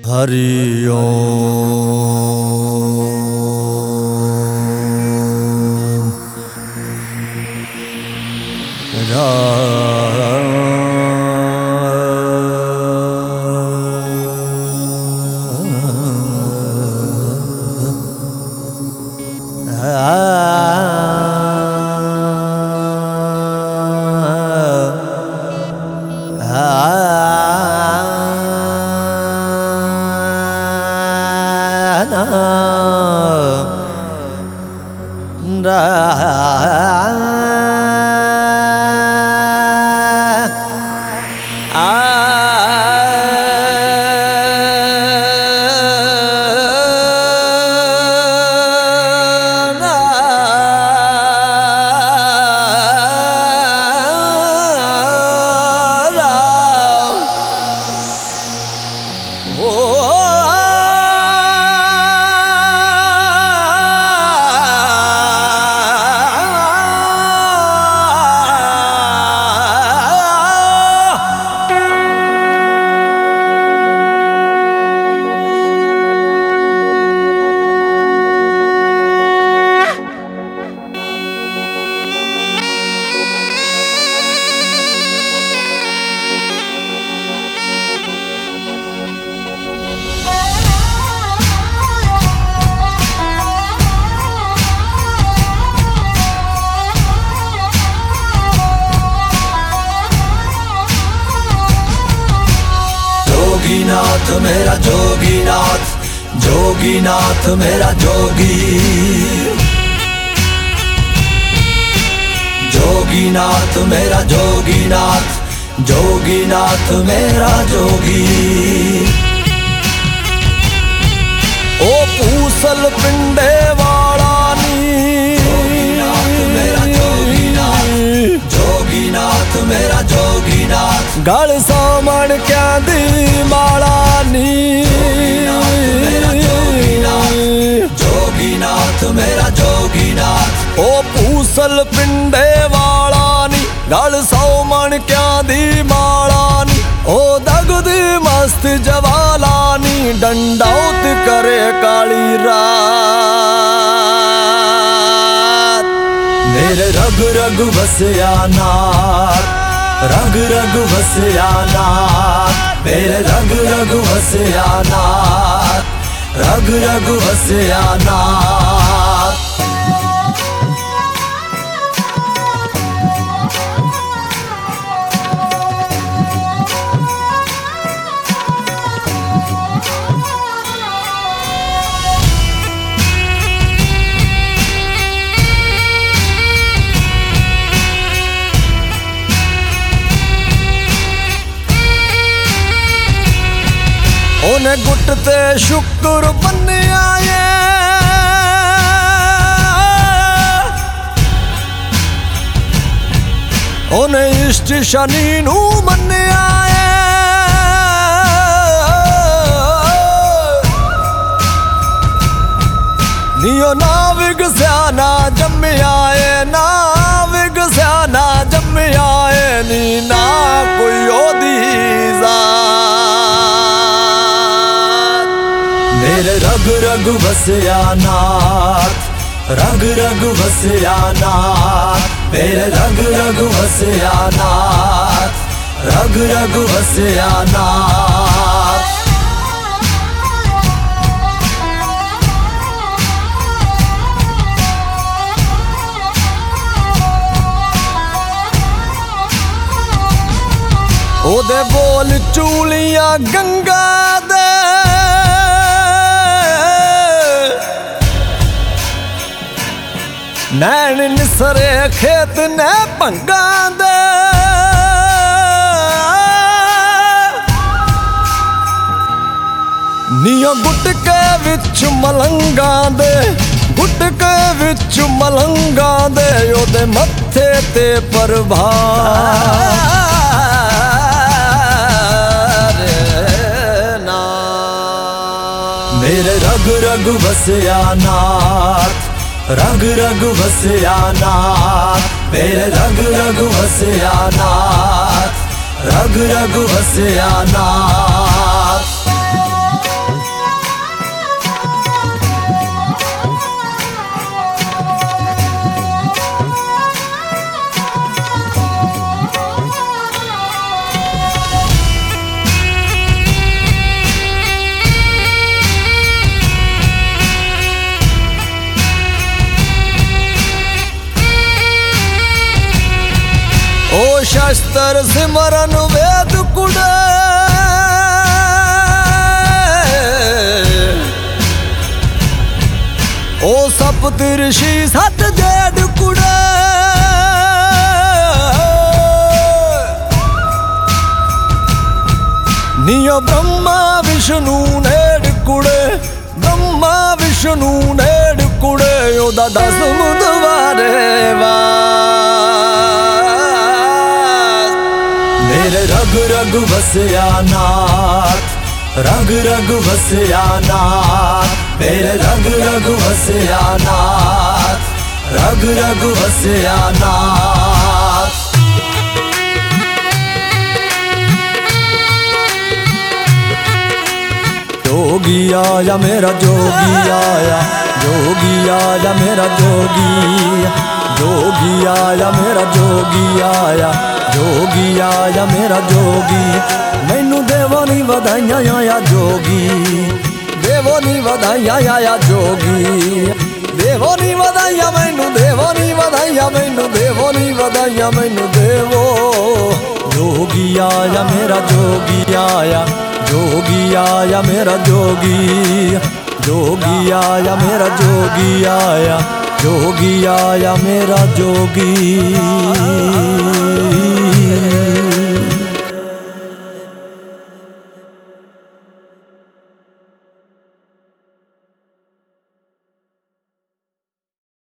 हरि ओम जोगीनाथ मेरा जोगीनाथ, जोगीनाथ मेरा जोगी, जोगीनाथ मेरा जोगीनाथ, जोगीनाथ मेरा जोगी। ओ पूसल पिंडे वाला नी, जोगीनाथ मेरा जोगीनाथ, जोगीनाथ मेरा जोगीनाथ, गल सामण क्या दी माला नी, जोगीनाथ मेरा जोगीनाथ। ओ पूसल पिंडे वाला नी, गल सामण क्या दी माला नी, ओ दगदी मस्त जवाला नी, डंडाउत करे काली रात। मेरे रग रग बसया नाथ, रग रग बसया नाथ, मेरे रग रग बसया नाथ, रग रग बसया नाथ। उन्हें गुटते शुक्र बनिया ये, उन्हें इष्ट शनि नू मनिया ये, नियो ना विगस्या ना जम्मिया ये, ना विगस्या ना जम्मिया ये, नी ना कोई ओदी मेरे रग रग बसया नाथ, रग रग बसया नाथ, मेरे रग रग बसया नाथ, रग रग बसया नाथ। ओदे बोल चूलियां गंगा दे, नैन निसरे खेत ने भंगा दे, नियो गुटके विच मलंगा दे, गुटके विच मलंगा दे, ओदे मत्थे ते प्रभार ना। मेरे रग रग बसया नाथ, रग रग बसया नाथ, मेरे रग रग बसया नाथ, रग रग बसया नाथ। शस्त्र सिमरन वेद कुड़े, ओ सप्तऋषि सत जेड कुड़े। नियो ब्रह्मा विष्णु नेड़ कुड़े, ब्रह्मा विष्णु नेड़ कुड़े, ओदा 10 मुदवारे वास। मेरे रग रग बसया नाथ, रग रग बसया नाथ, मेरे रग रग बसया नाथ, रग रग बसया नाथ। जोगी आया मेरा जोगी आया, जोगी आया मेरा जोगी, जोगी आया मेरा जोगी आया, जोगी आया मेरा जोगी। मैनू देवो नी वधाइयां आया जोगी, देवो नी वधाइयां आया जोगी, देवो नी वधाइयां मैनू, देवो नी वधाइयां मैनू, देवो नी वधाइयां मैनू देवो। जोगी आया मेरा जोगी आया, जोगी आया मेरा जोगी, जोगी आया मेरा जोगी आया, जोगी आया मेरा जोगी।